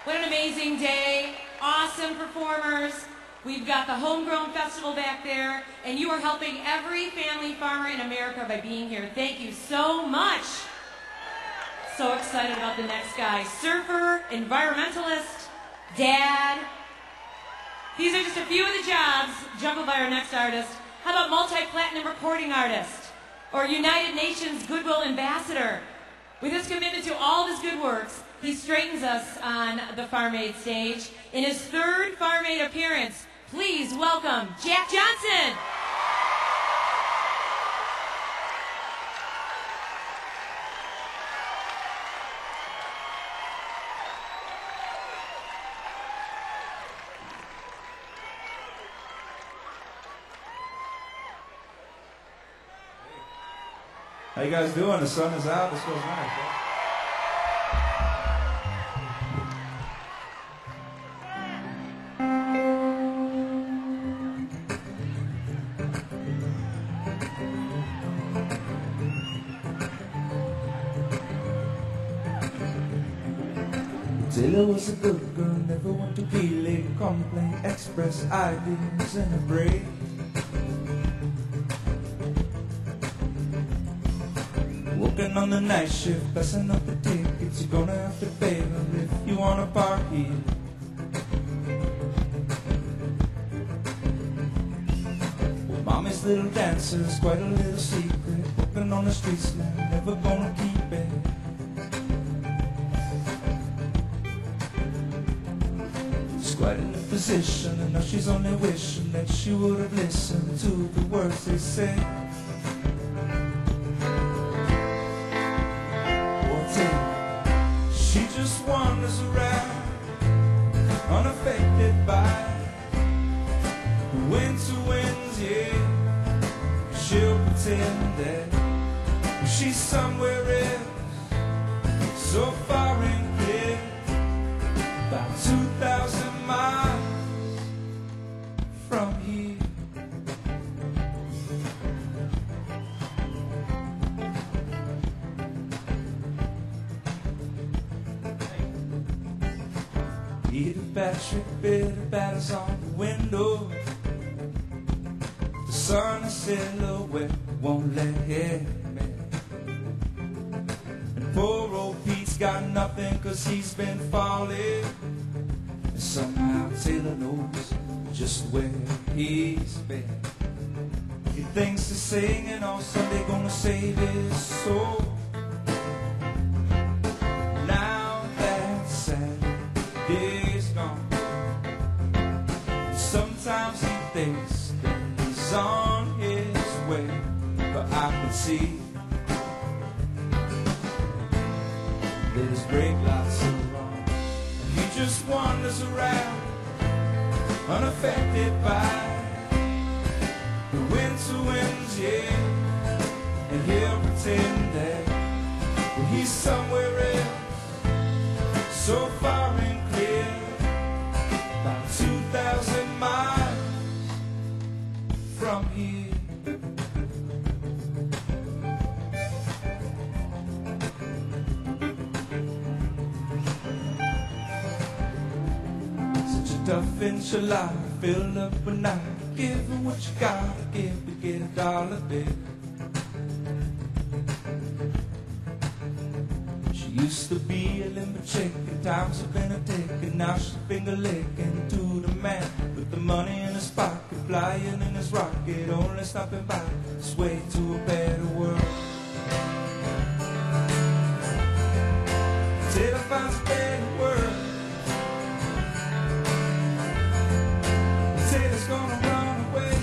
What an amazing day. Awesome performers. We've got the Homegrown Festival back there, and you are helping every family farmer in America by being here. Thank you so much. So excited about the next guy. Surfer, environmentalist, dad. These are just a few of the jobs juggled by our next artist. How about multi-platinum recording artist? Or United Nations Goodwill Ambassador? With his commitment to all of his good works, he straightens us on the Farm Aid stage. In his third Farm Aid appearance, please welcome Jack Johnson. How you guys doing? The sun is out. This feels nice. Taylor was a good girl, never want to be late. Complain, express ideas in a break. Working on the night shift, passing up the tickets. You're gonna have to pay them if you wanna park here. Well, mommy's little dancer's quite a little secret. Working on the streets now, never gonna keep it. She's quite in a position, and now she's only wishing that she would have listened to the words they say. She just wanders around, unaffected by the winter winds, yeah. She'll pretend that she's somewhere else, so far and clear, about 2,000 miles from here. Peter Patrick bitter batters on the window. The sun is silhouette won't let him in. And poor old Pete's got nothing 'cause he's been falling. And somehow Taylor knows just where he's been. He thinks he's singing on Sunday, gonna save his soul. Now that Saturday's gone, sometimes he thinks that he's on his way, but I can see that his brake lights are wrong. He just wanders around, unaffected by the winter winds, yeah. And he'll pretend that he's somewhere else, so far and clear, about 2,000 miles from here. Such a tough enchilada filled up with night. Give him what you gotta give to get a dollar bill. She used to be a limber chick, and times have been a tick, and now she's finger licking to the man with the money in his pocket, flying in his rocket, only stopping by his way to a better world. Till I finds a better world, Taylor's gonna run away.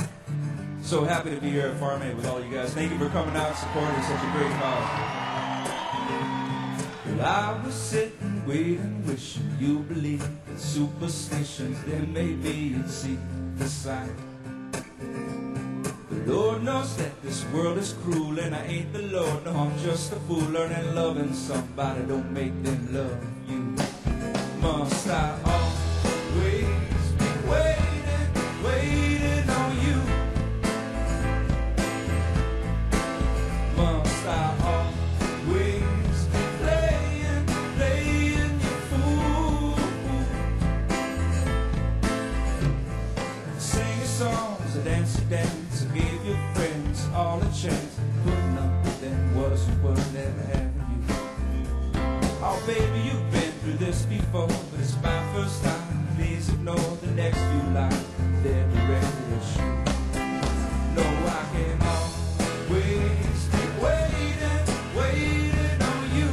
So happy to be here at Farm Aid with all you guys. Thank you for coming out and supporting such a great cause. But I was sitting, waiting, wishing you believe in superstitions. Then maybe you'd see the sign. The Lord knows that this world is cruel, and I ain't the Lord, no, I'm just a fool. Learning loving somebody don't make them love you. Must I always be waiting, waiting on you? Must I always be playing, playing you fool? Sing your songs, dance your dance, and give your friends all a chance. Putting up with them wasn't worth ever having you. Oh baby, you've been through this before, but it's my first time. Please ignore the next few lines. They're directed at you. No, I can always be waiting, waiting on you.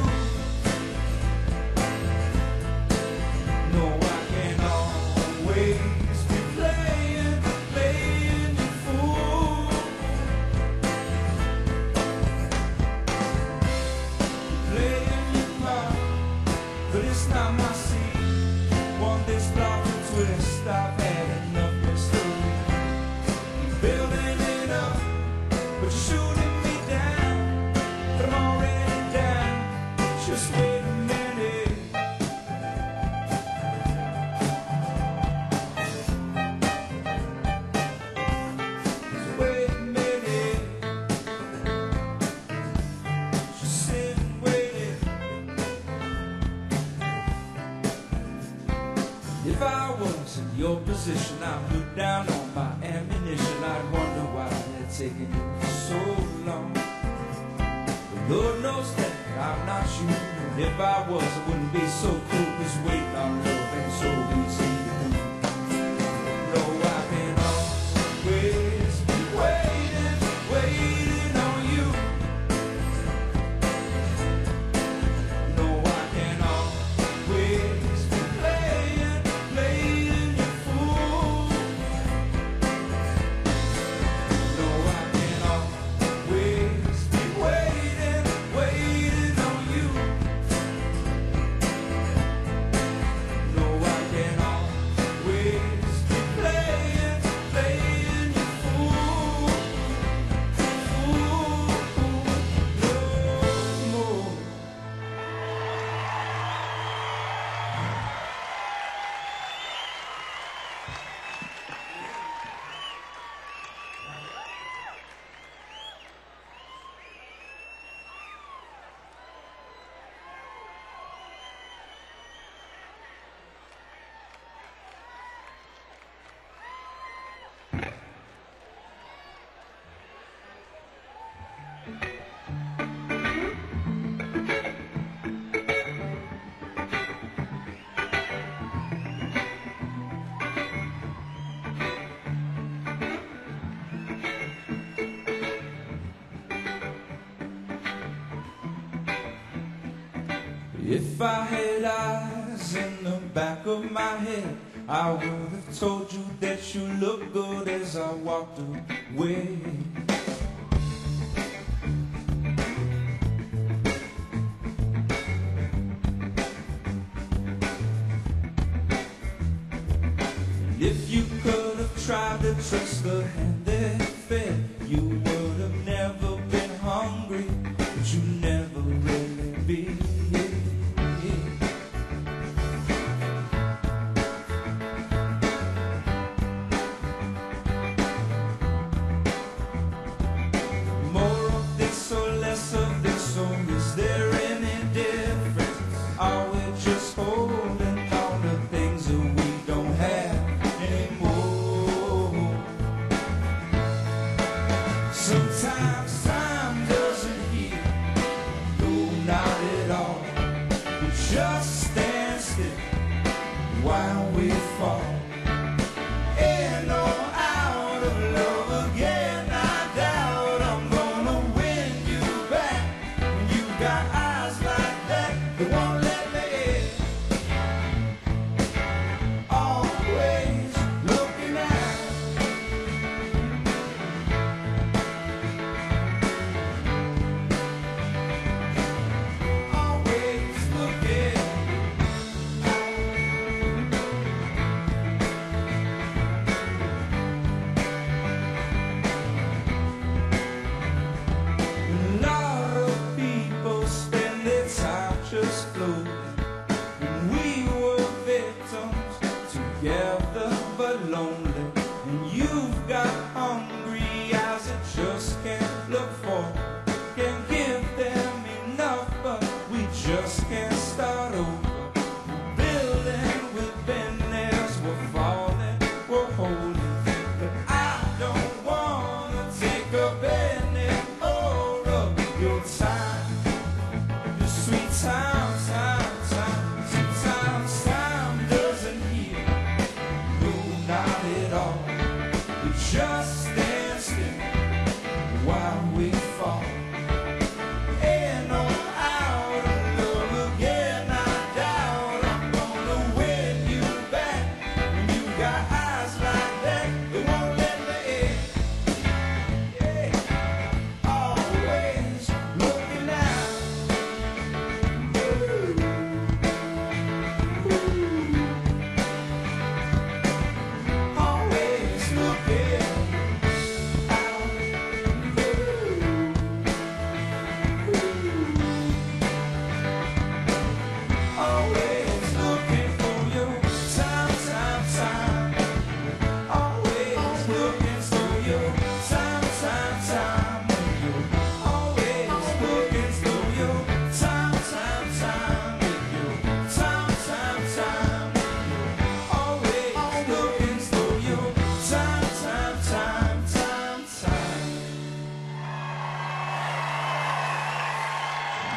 No, I can always be playing, playing you fool. Playing your part, but it's not my scene. One day's block and twist, I've had enough mystery. You're building it up, but you're shooting me down. But I'm already down, just wait a minute. Just wait a minute. Just sit and wait. If I was in your position, I'd put down all my ammunition. I'd wonder why it had taken you so long. But Lord knows that I'm not you. And if I was, I wouldn't be so cool. 'Cause waiting on love ain't so easy to do. No, I can always be waiting, waiting on you. No, I can always be playing, playing you fool. No, I can always be waiting, waiting on you. No, I can always be playing, playing you fool. Fool, no more. If I had eyes in the back of my head, I would have told you that you look good as I walked away. And if you could have tried to trust the hand that fed, you would have never been hungry, but you never really be. More of this or less of this, or is there any difference? Are we just holding on to things that we don't have anymore? Sometimes time doesn't heal, no, not at all. We just stand still while we fall. In or out of love again, I doubt I'm gonna win you back. When you got eyes like that, they won't let me in. Always looking out. Always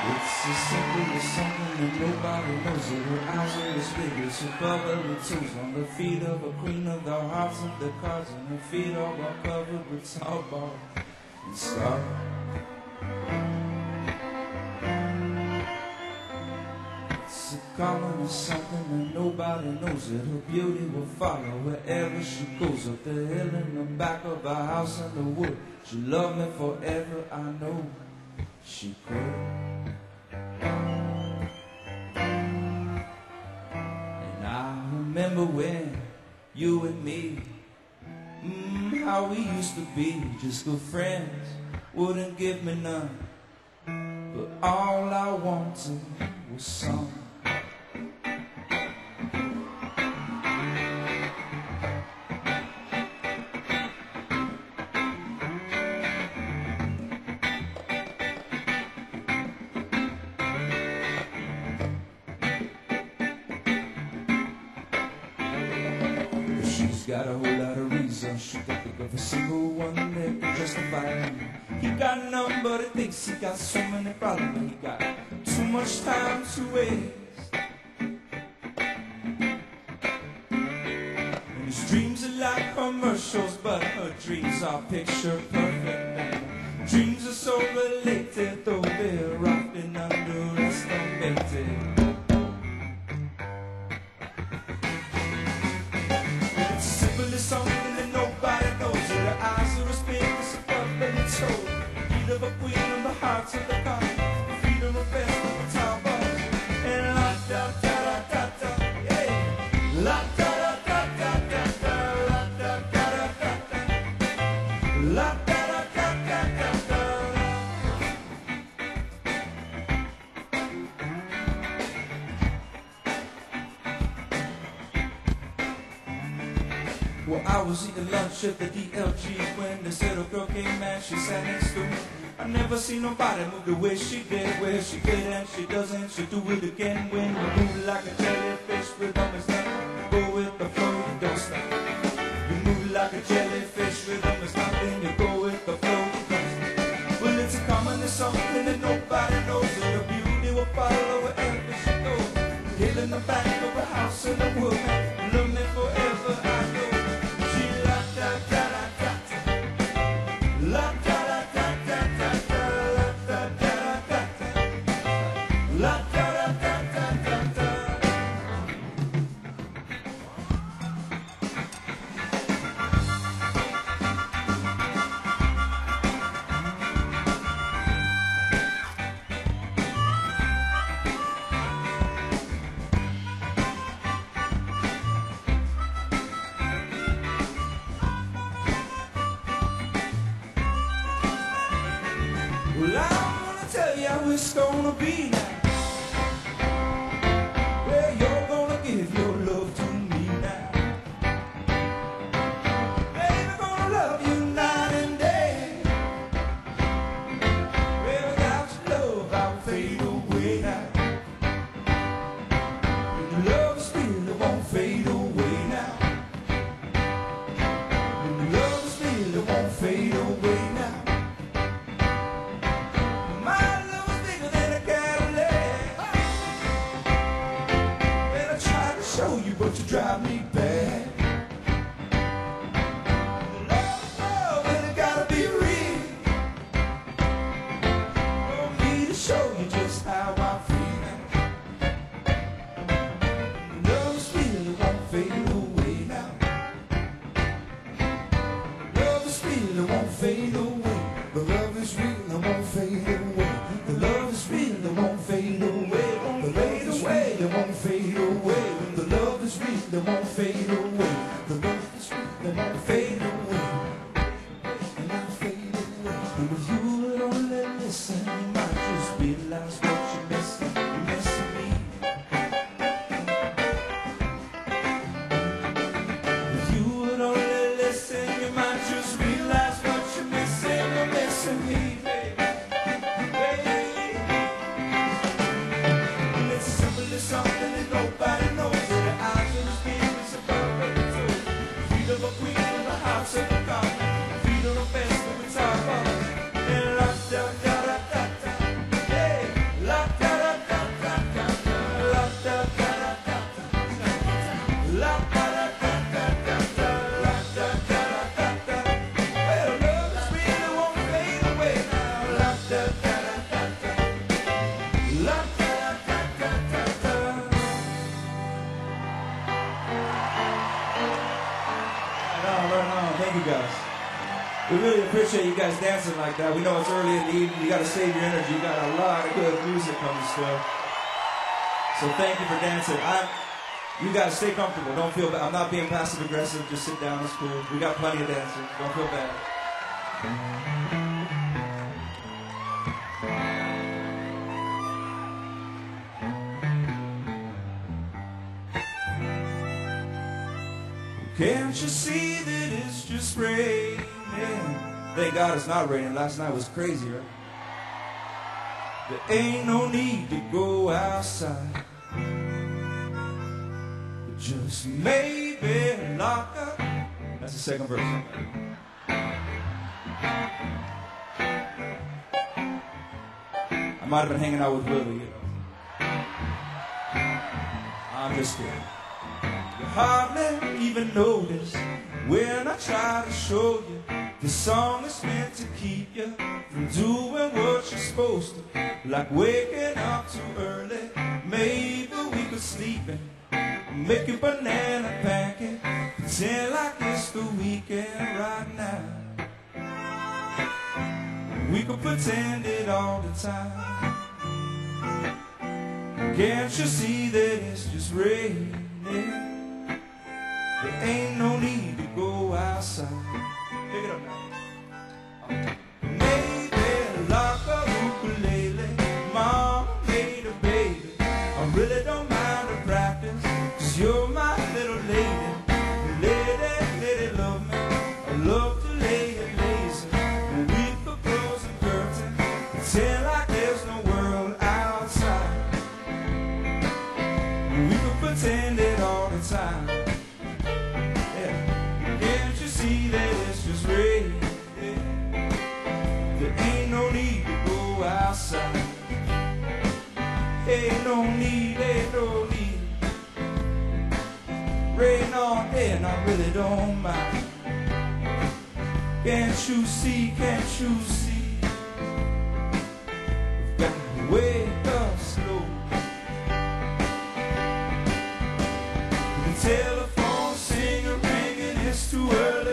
It's as simple as something that nobody knows it. Her eyes are as big as her bubbly toes. On the feet of a queen of the hearts of the cards, and her feet all covered with tall balls and stars. It's a common as something that nobody knows it. Her beauty will follow wherever she goes. Up the hill in the back of a house in the wood. She'll love me forever, I know she could. And I remember when you and me, how we used to be, just good friends, wouldn't give me none, but all I wanted was some. She's got a whole lot of reasons. She can think of a single one that can justify him. He got none, but he thinks he got so many problems. He got too much time to waste, and his dreams are like commercials, but her dreams are picture perfect. And dreams are so related, though they're often underestimated. Something that nobody knows. Her eyes are as big as a bubbly toe. Feet of a queen of the hearts of the gods. Feet of a best of the top balls. And la da da da da da, yeah. La da da da da da da, la da da da da da, la da da da da da da. Well, I was eating lunch at the DLG when this little girl came and she sat next to me. I never seen nobody move the way she did, where she did and she doesn't. She do it again when you move like a jellyfish with almost nothing. Go with the flow, you don't stop. You move like a jellyfish with almost nothing. You go with the flow, you don't stop. Well, it's a common, it's something that nobody knows. And the beauty will follow wherever she goes. Hill in the back of a house in the wood, love me forever, I know. Well, I'm gonna tell you how it's gonna be now. Well, you're gonna give your love to me now. Baby, gonna love you night and day. Well, without your love, I will fade away now. When the love is real, it won't fade away now. When the love is real, it won't fade away now. But you drive me bad. Love is love and it gotta be real. For me to show you just how I feel. We really appreciate you guys dancing like that. We know it's early in the evening. You got to save your energy. You got a lot of good music coming still. So thank you for dancing. You guys stay comfortable. Don't feel bad. I'm not being passive aggressive. Just sit down. It's cool. We got plenty of dancers. Don't feel bad. Can't you see that it's just raining? Thank God it's not raining. Last night was crazy, right? There ain't no need to go outside. Just maybe lock up. That's the second verse. I might have been hanging out with Willie, you know. I'm just kidding. You hardly even notice when I try to show you the song is meant to keep you from doing what you're supposed to, like waking up too early. Maybe we could sleep in, make a banana pancake, pretend like it's the weekend right now. We could pretend it all the time. Can't you see that it's just raining? There ain't no need to go outside. Pick it up now. Maybe like a ukulele, mama made a baby. I really don't mind the practice, 'cause you're my little lady. Lady, love me. I love to lay it lazy. We could close the curtain, pretend like there's no world outside. We could pretend it all the time. See that it's just raining. There ain't no need to go outside. Ain't no need, ain't no need. Rain on in, I really don't mind. Can't you see, can't you see? Got to wake up slow. The telephone singer ringing, it's too early.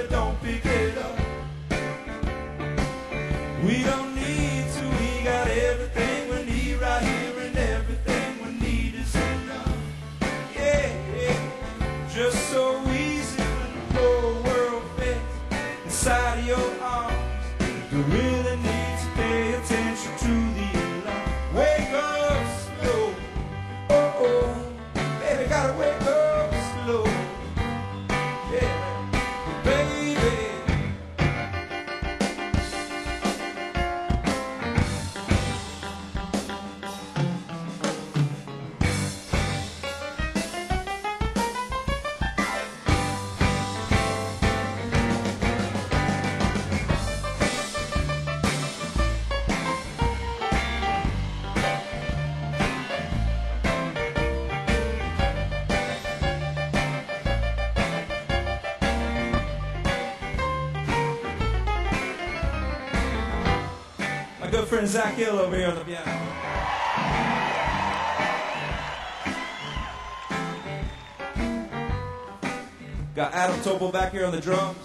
We don't need to, we got everything we need right here, and everything we need is enough. Yeah, yeah, just so easy when the whole world fits inside of your arms. You really need to pay attention to the alarm. Wake up slow, oh, oh, baby, gotta wake up slow. Yeah, baby. My good friend Zach Hill over here on the piano. Got Adam Topol back here on the drums.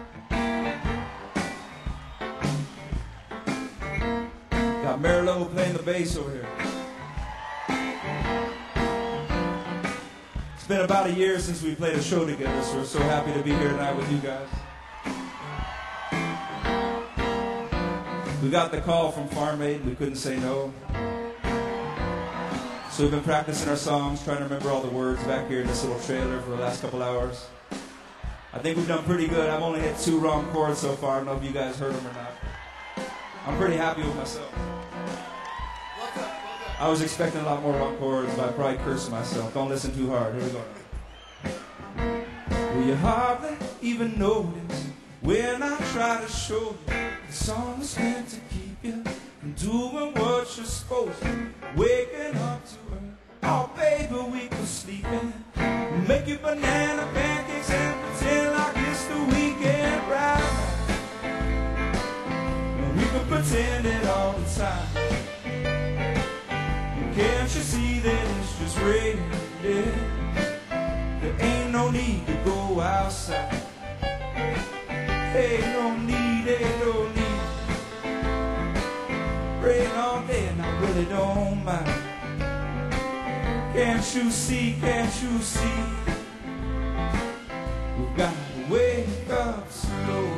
Got Marilyn playing the bass over here. It's been about a year since we played a show together, so we're so happy to be here tonight with you guys. We got the call from Farm Aid, we couldn't say no. So we've been practicing our songs, trying to remember all the words back here in this little trailer for the last couple hours. I think we've done pretty good. I've only hit 2 wrong chords so far. I don't know if you guys heard them or not. I'm pretty happy with myself. I was expecting a lot more wrong chords, but I probably cursed myself. Don't listen too hard. Here we go. Well, you hardly even notice when I try to show you the song is meant to keep you from doing what you're supposed to. Waking up too early. Oh, baby, we could sleep in. Make you banana pancakes and pretend like it's the weekend right. We could pretend it all the time. Can't you see that it's just raining? There ain't no need to go outside. Ain't no need, own mind. Can't you see, can't you see? We've got to wake up slow.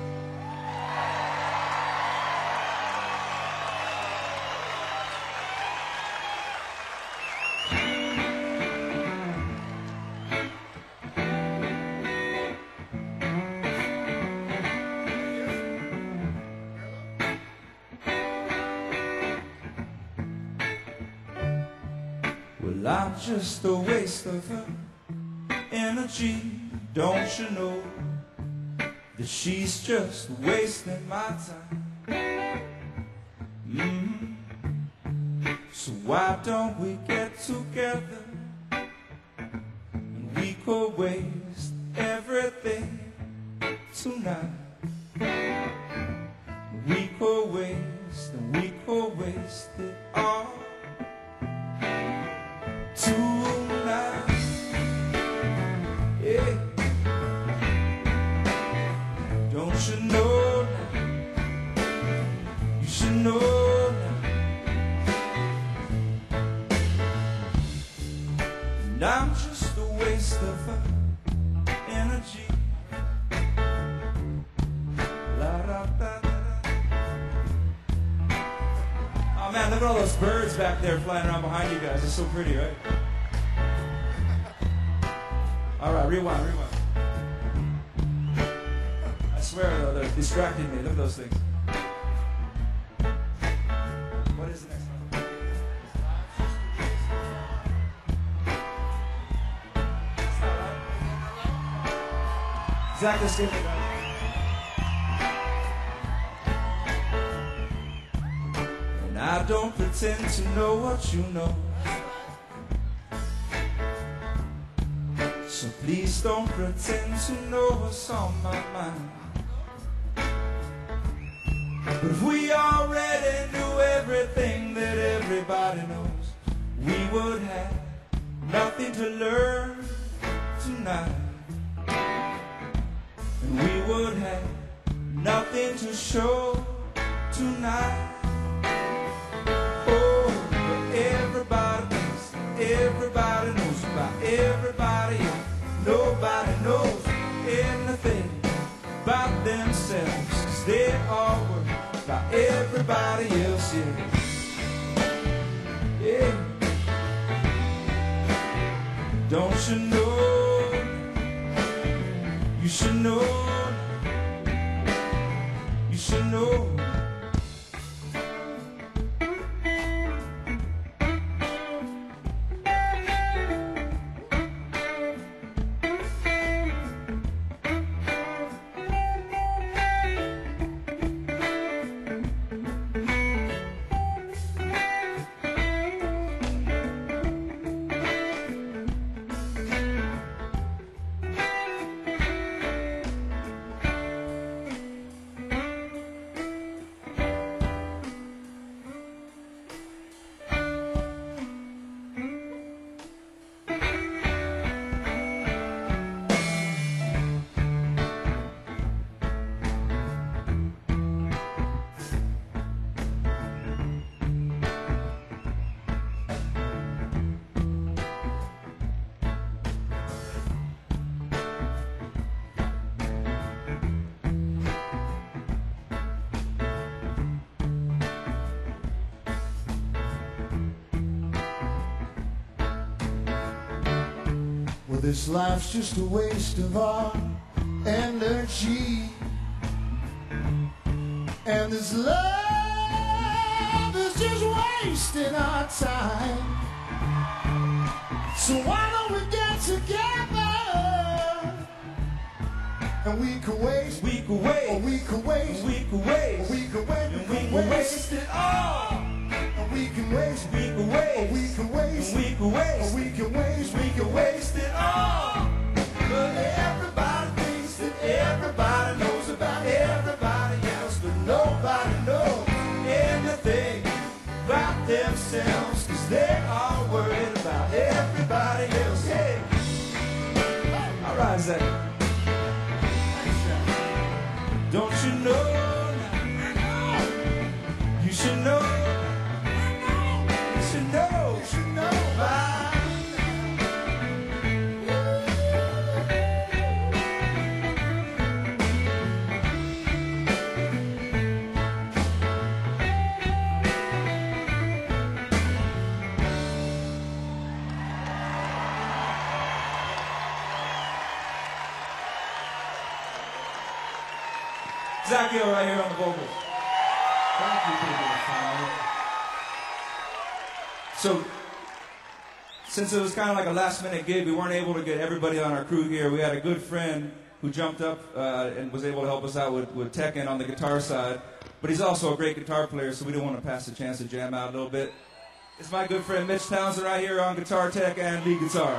Well, I'm just a waste of her energy. Don't you know that she's just wasting my time? So why don't we get together and we could waste everything tonight? We could waste and we could waste it all tonight. Yeah. Don't you know now? You should know now. And I'm just a waste of her energy. La da da da. Oh man, look at all those birds back there flying around behind you guys. It's so pretty, right? All right, rewind. I swear, though, they're distracting me. Look at those things. What is the next one? Zach, just give me that. And I don't pretend to know what you know. So please don't pretend to know what's on my mind. But if we already knew everything that everybody knows, we would have nothing to learn tonight. And we would have nothing to show tonight. Oh, but everybody knows about everybody else. Nobody knows anything about themselves, 'cause they all worry about everybody else, yeah. Don't you know? You should know. You should know. This life's just a waste of our energy, and this love is just wasting our time. So why don't we get together and we could waste, or we could waste, and we could waste it all. And we can waste, or we can waste, it all. But everybody thinks that everybody knows about everybody else, but nobody knows anything about themselves, 'cause they're all worried about everybody else. Hey. All right, Zach. Don't you know now? You should know. Zach Hill right here on the vocals. Thank you, people. So, since it was kind of like a last-minute gig, we weren't able to get everybody on our crew here. We had a good friend who jumped up and was able to help us out with Tekken on the guitar side. But he's also a great guitar player, so we didn't want to pass the chance to jam out a little bit. It's my good friend Mitch Townsend right here on guitar tech and lead guitar.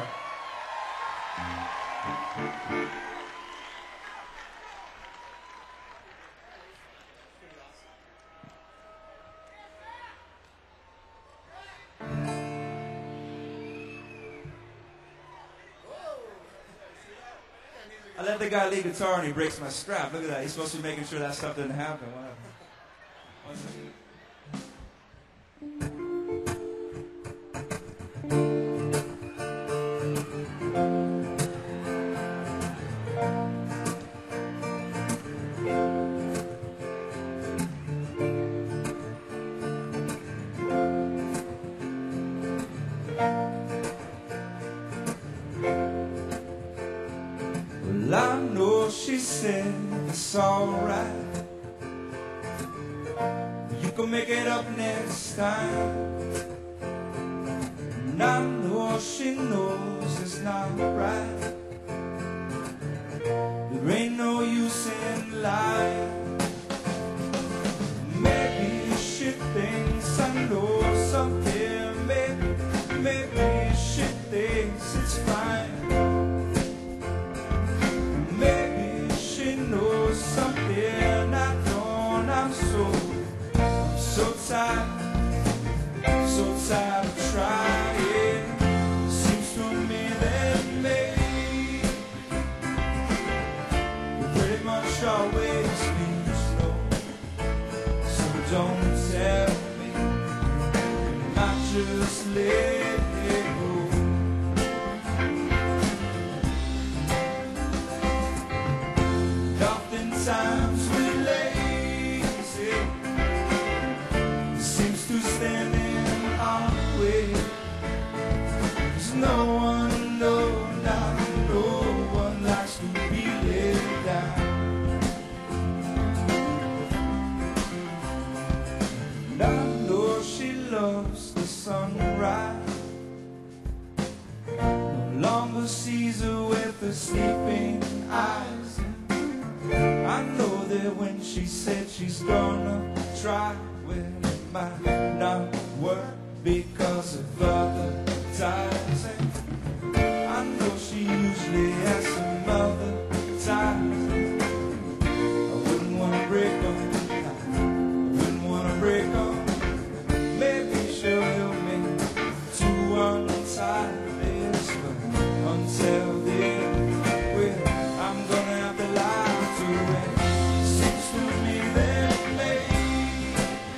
I let the guy lead guitar and he breaks my strap. Look at that. He's supposed to be making sure that stuff didn't happen. What happened? One second. Well, I know she said it's alright. You can make it up next time. And I know she knows it's not right. There ain't no use in lying. Maybe she thinks I know something. Maybe she thinks it's fine. Maybe she knows something I don't. I'm so tired of trying. Seems to me that maybe we pretty much always be slow. So don't tell me I just let it go. Oftentimes we're lazy, seems to stand in our way. There's no one, no one likes to be let down. And I know she loves the sunrise, no longer sees her with her sleeping eyes. I know that when she said she's gonna try, well, it might not work because of other ties. And I know she usually has some other ties. I wouldn't wanna break them. I wouldn't wanna break them. Maybe she'll help me to untie this, but until then, well, I'm gonna have to lie to it. Seems to me that maybe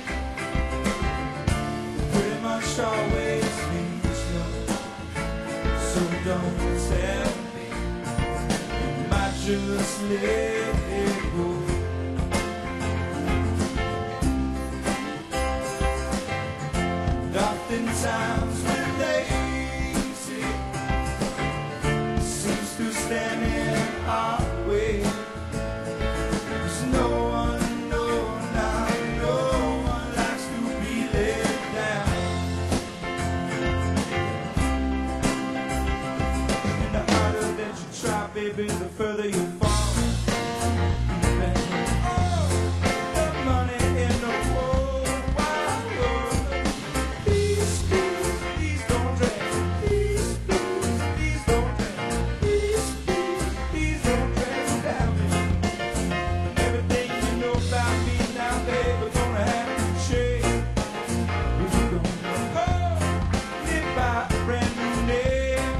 pretty much always means no. So don't tell me you might just let it go. And oftentimes we're lazy, seems to stand in our way. There's no one, no one likes to be let down. And the harder that you try, baby, the further you fall. The money in the whole wide world. Please don't drag. Please don't drag. Please don't drag me down. Everything you know about me now, baby, gonna have to change. We're gonna go live by a brand new name.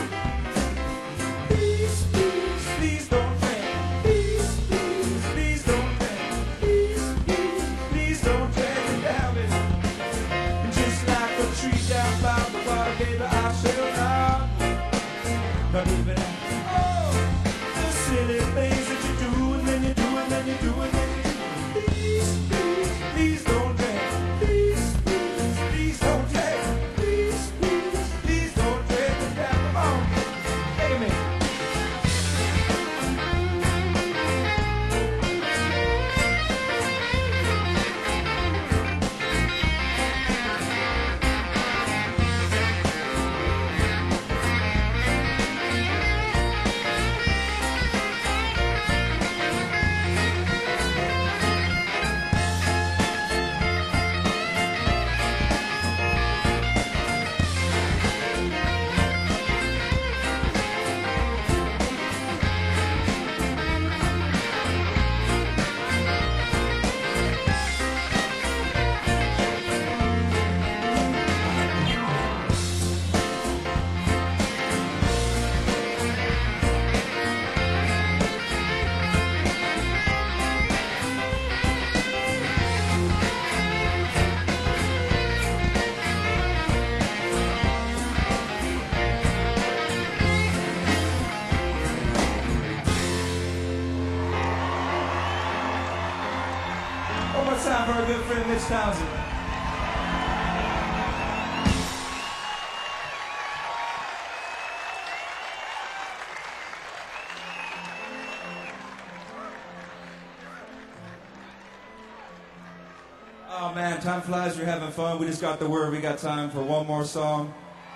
Please don't drag. Please don't drag. Please don't drag me down, baby. And just like a tree down by the water, baby, I shall not even the silly things that you do, and then you do, and then you do, and then you do. Please don't drag. Please don't drag. Please don't drag me down. Come on, take a minute. Townsend. Oh man, time flies, we're having fun. We just got the word, we got time for one more song.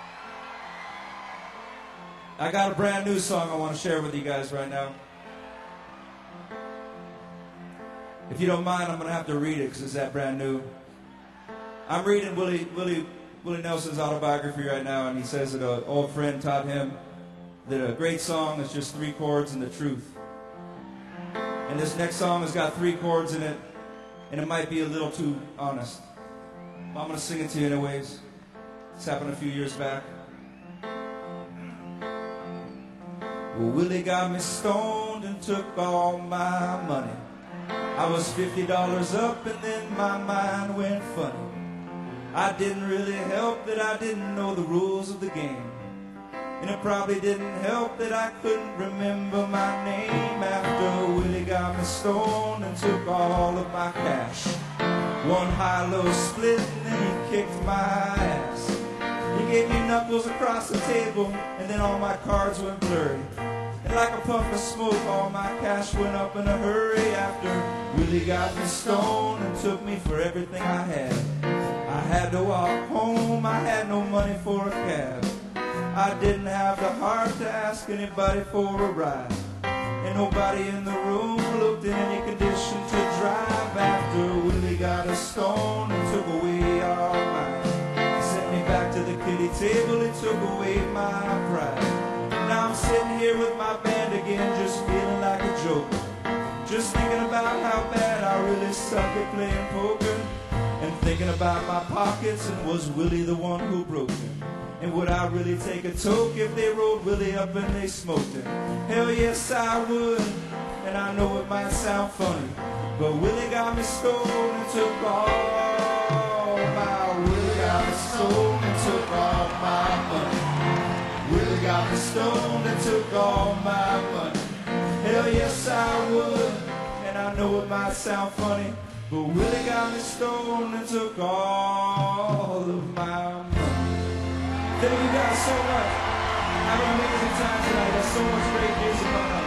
I got a brand new song I want to share with you guys right now. If you don't mind, I'm going to have to read it because it's that brand new. I'm reading Willie Nelson's autobiography right now, and he says that an old friend taught him that a great song is just 3 chords and the truth. And this next song has got 3 chords in it, and it might be a little too honest. But I'm going to sing it to you anyways. This happened a few years back. Well, Willie got me stoned and took all my money. I was $50 up and then my mind went funny. I didn't really help that I didn't know the rules of the game. And it probably didn't help that I couldn't remember my name. After Willie got me stoned and took all of my cash, one high-low split and then he kicked my ass. He gave me knuckles across the table and then all my cards went blurry. And like a puff of smoke, all my cash went up in a hurry. After Willie got me stoned and took me for everything I had. I had to walk home, I had no money for a cab. I didn't have the heart to ask anybody for a ride. And nobody in the room looked in any condition to drive. After Willie got us stoned and took away all mine, he sent me back to the kiddie table, he took away my pride. Now I'm sitting here with my band again, just feeling like a joker. Just thinking about how bad I really suck at playing poker. And thinking about my pockets and was Willie the one who broke them. And would I really take a toke if they rolled Willie up and they smoked him? Hell yes I would, and I know it might sound funny, but Willie got me stoned and took all my Willie got me stoned and took all my money. Willie got me stoned and took all my money. Hell yes I would, and I know it might sound funny, but Willie got me stoned and took all of my money. Thank you guys so much. Have an amazing time tonight. There's so much great music on.